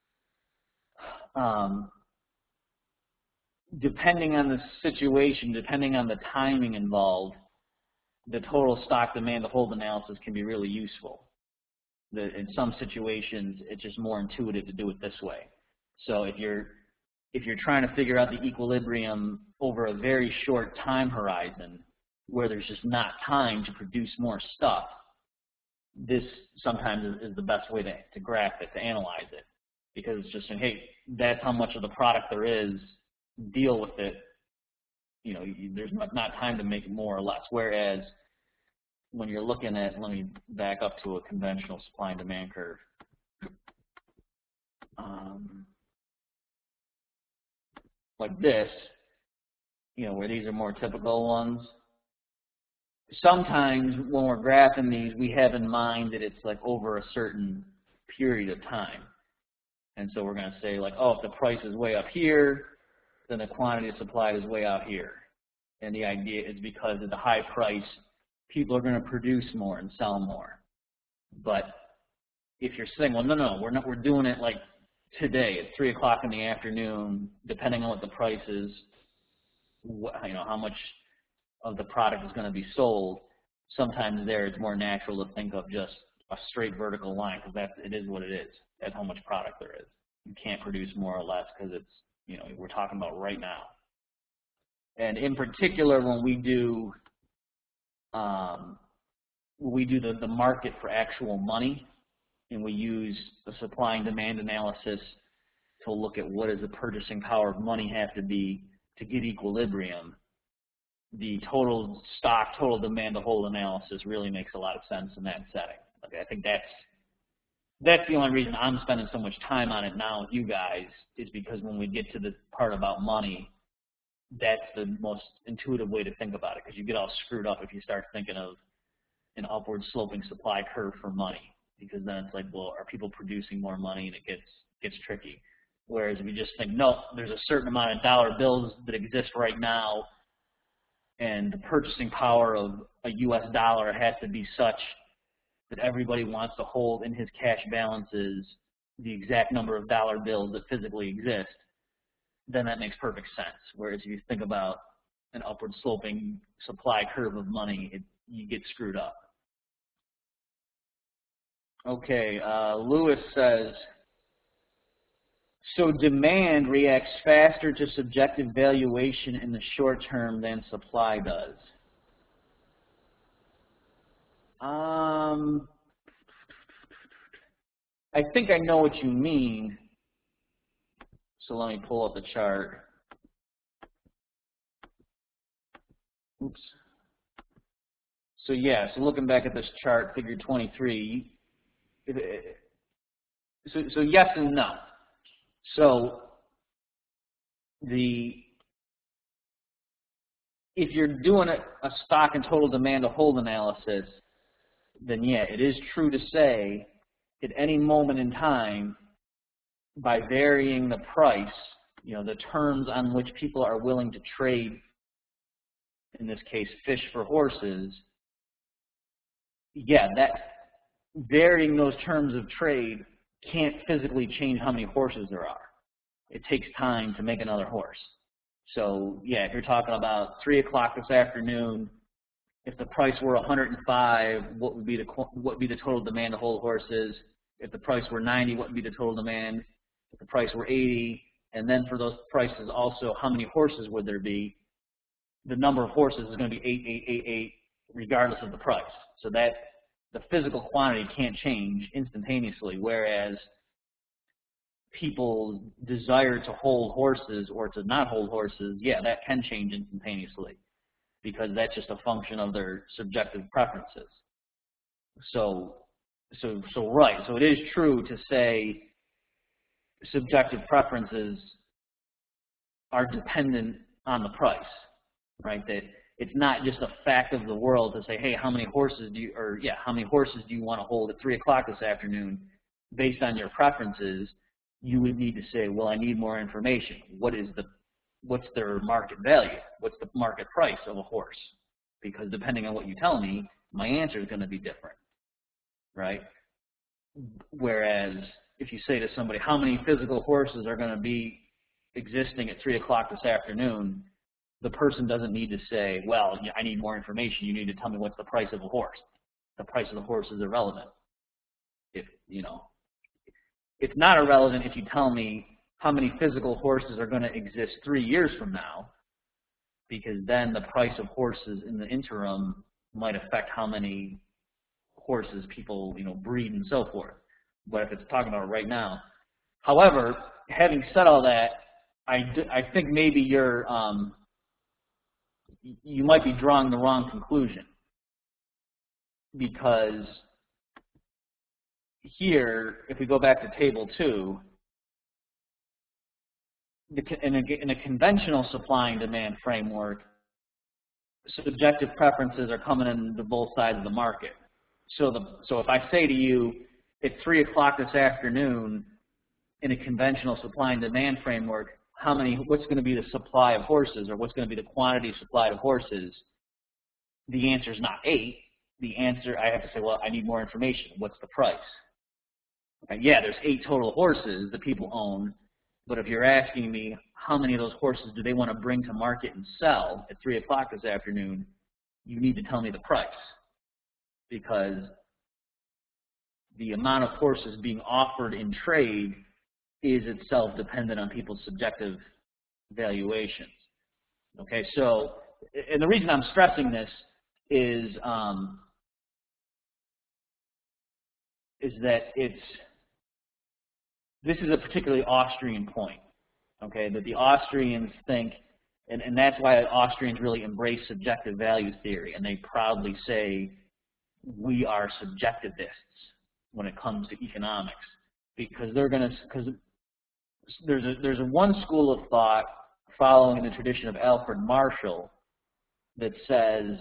depending on the situation, depending on the timing involved, the total stock demand to hold analysis can be really useful. In some situations, it's just more intuitive to do it this way. So if you're trying to figure out the equilibrium over a very short time horizon, where there's just not time to produce more stuff, this sometimes is the best way to graph it, to analyze it, because it's just saying, hey, that's how much of the product there is, deal with it. You know, there's not time to make more or less. Whereas when you're looking at, let me back up to a conventional supply and demand curve. Like this, you know, where these are more typical ones. Sometimes when we're graphing these, we have in mind that it's like over a certain period of time. And so we're going to say like, oh, if the price is way up here, then the quantity supplied is way out here. And the idea is because of the high price, people are going to produce more and sell more. But if you're saying, well, no, we're doing it like today at 3 o'clock in the afternoon, depending on what the price is, you know, how much of the product is going to be sold, sometimes there it's more natural to think of just a straight vertical line, because it is what it is. That's how much product there is. You can't produce more or less because it's, you know, we're talking about right now. And in particular, when we do the market for actual money, and we use the supply and demand analysis to look at what does the purchasing power of money have to be to get equilibrium, the total stock, total demand to hold analysis really makes a lot of sense in that setting. Okay, I think that's the only reason I'm spending so much time on it now with you guys, is because when we get to the part about money, that's the most intuitive way to think about it, because you get all screwed up if you start thinking of an upward sloping supply curve for money, because then it's like, well, are people producing more money, and it gets tricky. Whereas if you just think, no, there's a certain amount of dollar bills that exist right now, and the purchasing power of a US dollar has to be such that everybody wants to hold in his cash balances the exact number of dollar bills that physically exist, then that makes perfect sense. Whereas if you think about an upward sloping supply curve of money, you get screwed up. Okay, Lewis says, so demand reacts faster to subjective valuation in the short term than supply does. I think I know what you mean. So let me pull up the chart. Oops. So yeah, so looking back at this chart, figure 23, so yes and no. So if you're doing a stock and total demand to hold analysis, then yeah, it is true to say at any moment in time, by varying the price, you know, the terms on which people are willing to trade, in this case, fish for horses, yeah, that varying those terms of trade can't physically change how many horses there are. It takes time to make another horse. So yeah, if you're talking about 3 o'clock this afternoon, if the price were 105, what would be the total demand to hold horses? If the price were 90, what would be the total demand? If the price were 80, and then for those prices also, how many horses would there be? The number of horses is going to be 8888 regardless of the price. So that the physical quantity can't change instantaneously, whereas people's desire to hold horses or to not hold horses, yeah, that can change instantaneously because that's just a function of their subjective preferences. So right. So it is true to say subjective preferences are dependent on the price, right? That it's not just a fact of the world to say, hey, how many horses do you want to hold at 3 o'clock this afternoon based on your preferences? You would need to say, well, I need more information. What's their market value? What's the market price of a horse? Because depending on what you tell me, my answer is going to be different, right? Whereas if you say to somebody, how many physical horses are going to be existing at 3 o'clock this afternoon, the person doesn't need to say, well, I need more information. You need to tell me what's the price of a horse. The price of the horse is irrelevant. It's not irrelevant if you tell me how many physical horses are going to exist 3 years from now, because then the price of horses in the interim might affect how many horses people breed and so forth. But if it's talking about right now. However, having said all that, I think maybe you might be drawing the wrong conclusion, because here, if we go back to Table 2, in a conventional supply and demand framework, subjective preferences are coming into both sides of the market. So if I say to you, at 3 o'clock this afternoon, in a conventional supply and demand framework, what's going to be the supply of horses, or what's going to be the quantity supplied of horses? The answer is not 8. The answer, I have to say, well, I need more information. What's the price? Yeah, there's 8 total horses that people own, but if you're asking me how many of those horses do they want to bring to market and sell at 3 o'clock this afternoon, you need to tell me the price, because the amount of horses being offered in trade is itself dependent on people's subjective valuations. Okay, so, and the reason I'm stressing this is that this is a particularly Austrian point, okay, that the Austrians think, and that's why Austrians really embrace subjective value theory, and they proudly say, we are subjectivists when it comes to economics, because there's one school of thought following the tradition of Alfred Marshall that says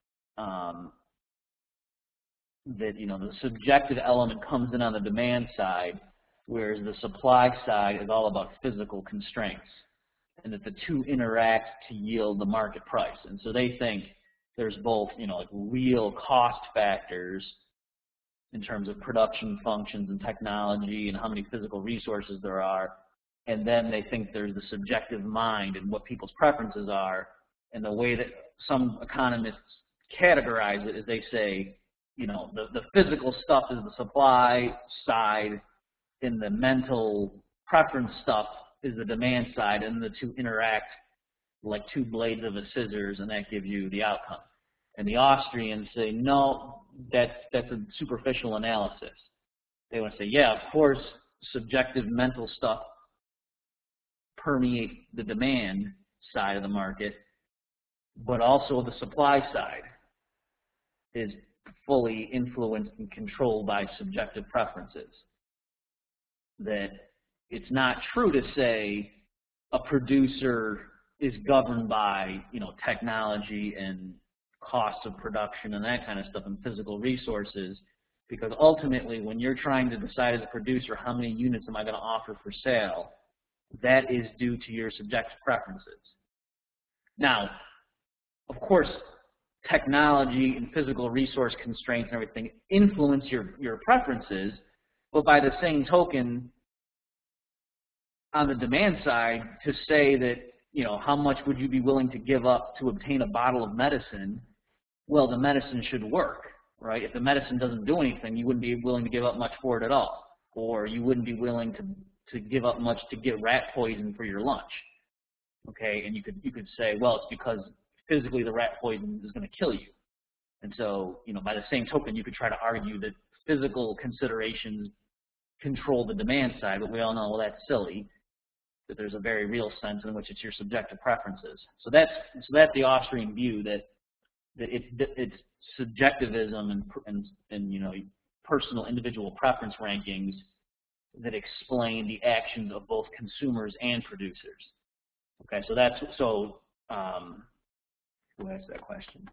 that the subjective element comes in on the demand side, whereas the supply side is all about physical constraints, and that the two interact to yield the market price. And so they think there's both like real cost factors in terms of production functions and technology and how many physical resources there are, and then they think there's the subjective mind and what people's preferences are, and the way that some economists categorize it is they say, the physical stuff is the supply side, and the mental preference stuff is the demand side, and the two interact like two blades of a scissors, and that gives you the outcome. And the Austrians say, no, that's a superficial analysis. They want to say, yeah, of course, subjective mental stuff permeates the demand side of the market, but also the supply side is fully influenced and controlled by subjective preferences. That it's not true to say a producer is governed by technology and costs of production and that kind of stuff and physical resources, because ultimately when you're trying to decide as a producer how many units am I going to offer for sale, that is due to your subjective preferences. Now, of course, technology and physical resource constraints and everything influence your preferences, but by the same token, on the demand side, to say that, how much would you be willing to give up to obtain a bottle of medicine? Well, the medicine should work, right? If the medicine doesn't do anything, you wouldn't be willing to give up much for it at all. Or you wouldn't be willing to give up much to get rat poison for your lunch. Okay, and you could say, well, it's because physically the rat poison is going to kill you. And so, by the same token, you could try to argue that physical considerations control the demand side, but we all know, well, that's silly, that there's a very real sense in which it's your subjective preferences. So that's the Austrian view, that it's subjectivism and personal individual preference rankings that explain the actions of both consumers and producers. Okay, so who asked that question?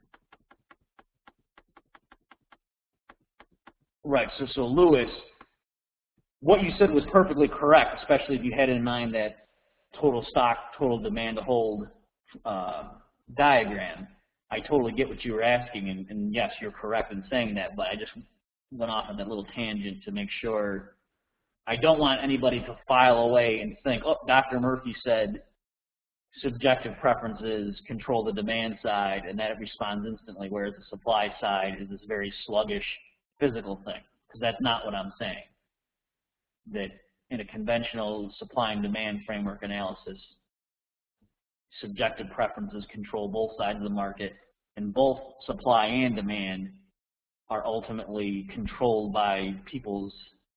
Right, so Lewis, what you said was perfectly correct, especially if you had in mind that total stock, total demand to hold diagram. I totally get what you were asking, and yes, you're correct in saying that, but I just went off on that little tangent to make sure. I don't want anybody to file away and think, oh, Dr. Murphy said subjective preferences control the demand side, and that it responds instantly, whereas the supply side is this very sluggish physical thing, because that's not what I'm saying. That in a conventional supply and demand framework analysis, subjective preferences control both sides of the market, and both supply and demand are ultimately controlled by people's,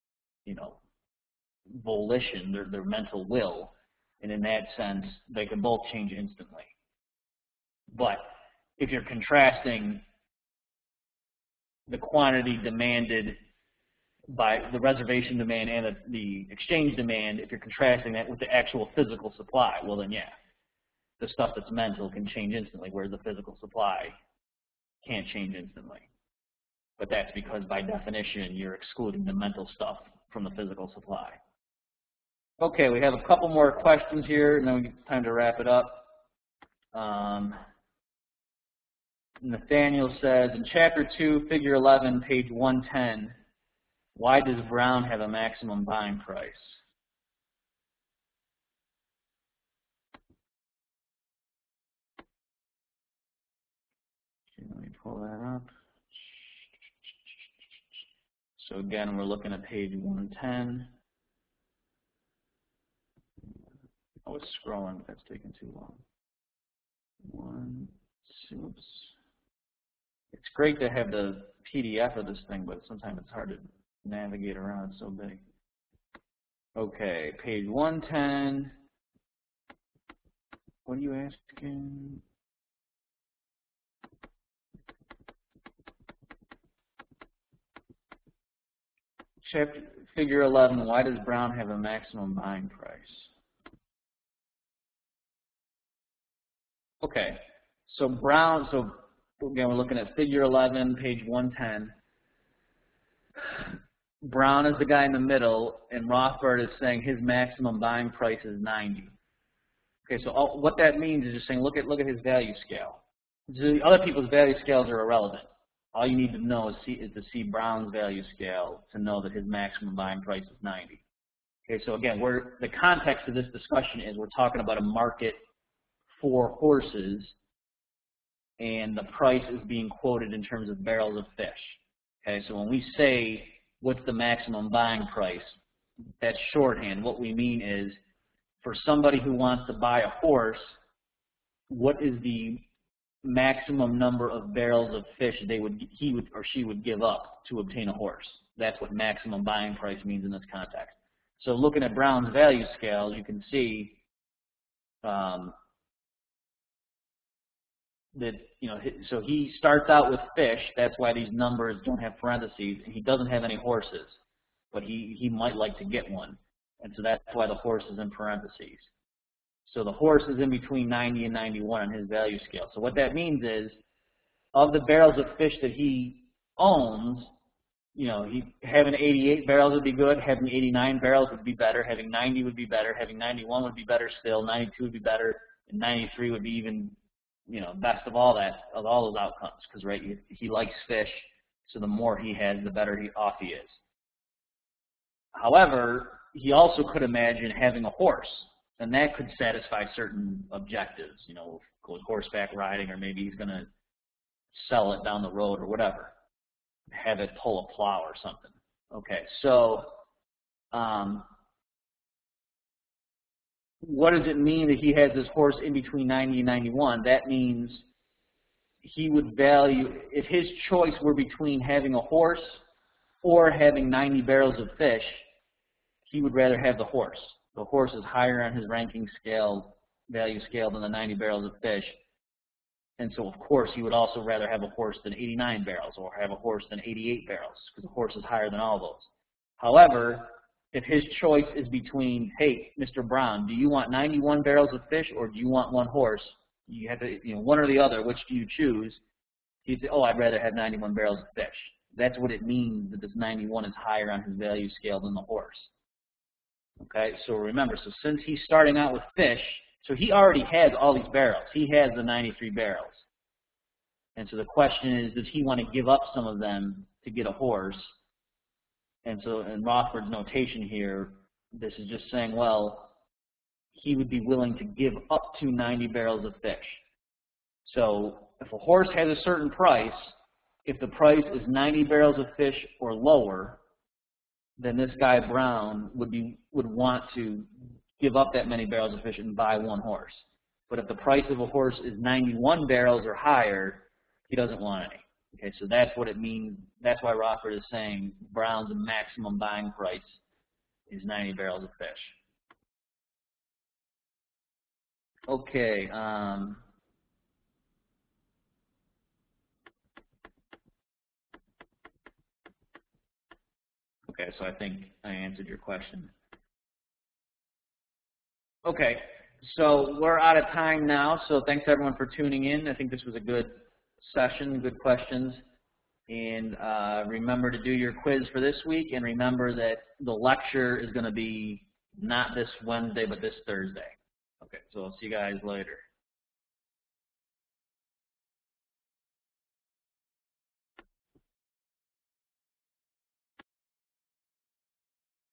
volition, their mental will, and in that sense, they can both change instantly. But if you're contrasting the quantity demanded by the reservation demand and the exchange demand, if you're contrasting that with the actual physical supply, well then yeah, the stuff that's mental can change instantly, whereas the physical supply can't change instantly. But that's because by definition, you're excluding the mental stuff from the physical supply. Okay, we have a couple more questions here, and then it's time to wrap it up. Nathaniel says, in Chapter 2, Figure 11, page 110, why does Brown have a maximum buying price? Okay, let me pull that up. So again, we're looking at page 110. I was scrolling, but that's taking too long. Oops. It's great to have the PDF of this thing, but sometimes it's hard to navigate around. It's so big. Okay, page 110. What are you asking? Chapter Figure 11. Why does Brown have a maximum buying price? Okay, so Brown. So again, we're looking at Figure 11, page 110. Brown is the guy in the middle, and Rothbard is saying his maximum buying price is 90. Okay, so what that means is just saying, look at his value scale. The other people's value scales are irrelevant. All you need to know is to see Brown's value scale to know that his maximum buying price is 90. Okay, so again, the context of this discussion is we're talking about a market for horses, and the price is being quoted in terms of barrels of fish. Okay, so when we say what's the maximum buying price, that's shorthand. What we mean is, for somebody who wants to buy a horse, what is the maximum number of barrels of fish he or she would give up to obtain a horse? That's what maximum buying price means in this context. So looking at Brown's value scale, you can see that, so he starts out with fish. That's why these numbers don't have parentheses. And he doesn't have any horses, but he might like to get one. And so that's why the horse is in parentheses. So the horse is in between 90 and 91 on his value scale. So what that means is, of the barrels of fish that he owns, having 88 barrels would be good, having 89 barrels would be better, having 90 would be better, having 91 would be better still, 92 would be better, and 93 would be even, best of all those outcomes. Because right, he likes fish, so the more he has, the better off he is. However, he also could imagine having a horse, and that could satisfy certain objectives, go horseback riding, or maybe he's going to sell it down the road or whatever, have it pull a plow or something. Okay, so what does it mean that he has this horse in between 90 and 91? That means he would value, if his choice were between having a horse or having 90 barrels of fish, he would rather have the horse. The horse is higher on his ranking scale, value scale, than the 90 barrels of fish. And so, of course, he would also rather have a horse than 89 barrels or have a horse than 88 barrels, because the horse is higher than all those. However, if his choice is between, hey, Mr. Brown, do you want 91 barrels of fish or do you want one horse? You have to, one or the other, which do you choose? He'd say, oh, I'd rather have 91 barrels of fish. That's what it means that this 91 is higher on his value scale than the horse. Okay, so remember, so since he's starting out with fish, so he already has all these barrels. He has the 93 barrels. And so the question is, does he want to give up some of them to get a horse? And so in Rothbard's notation here, this is just saying, well, he would be willing to give up to 90 barrels of fish. So if a horse has a certain price, if the price is 90 barrels of fish or lower, then this guy Brown would want to give up that many barrels of fish and buy one horse. But if the price of a horse is 91 barrels or higher, he doesn't want any. Okay, so that's what it means. That's why Rothbard is saying Brown's maximum buying price is 90 barrels of fish. Okay. Okay, so I think I answered your question. Okay, so we're out of time now, so thanks everyone for tuning in. I think this was a good session, good questions. And remember to do your quiz for this week, and remember that the lecture is going to be not this Wednesday, but this Thursday. Okay, so I'll see you guys later.